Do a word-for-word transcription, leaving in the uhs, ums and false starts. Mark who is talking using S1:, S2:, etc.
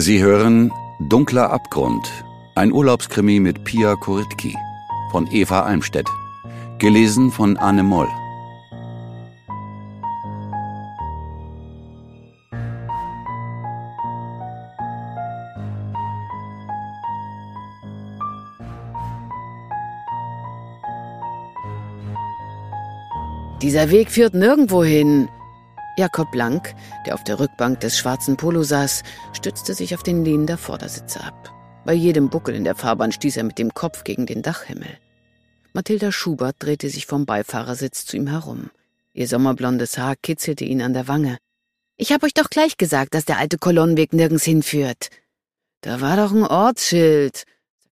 S1: Sie hören Dunkler Abgrund, ein Urlaubskrimi mit Pia Korytki von Eva Almstedt, gelesen von Anne Moll.
S2: Dieser Weg führt nirgendwo hin. Jakob Blank, der auf der Rückbank des schwarzen Polo saß, stützte sich auf den Lehnen der Vordersitze ab. Bei jedem Buckel in der Fahrbahn stieß er mit dem Kopf gegen den Dachhimmel. Mathilda Schubert drehte sich vom Beifahrersitz zu ihm herum. Ihr sommerblondes Haar kitzelte ihn an der Wange. »Ich hab euch doch gleich gesagt, dass der alte Kolonnenweg nirgends hinführt.« »Da war doch ein Ortsschild.«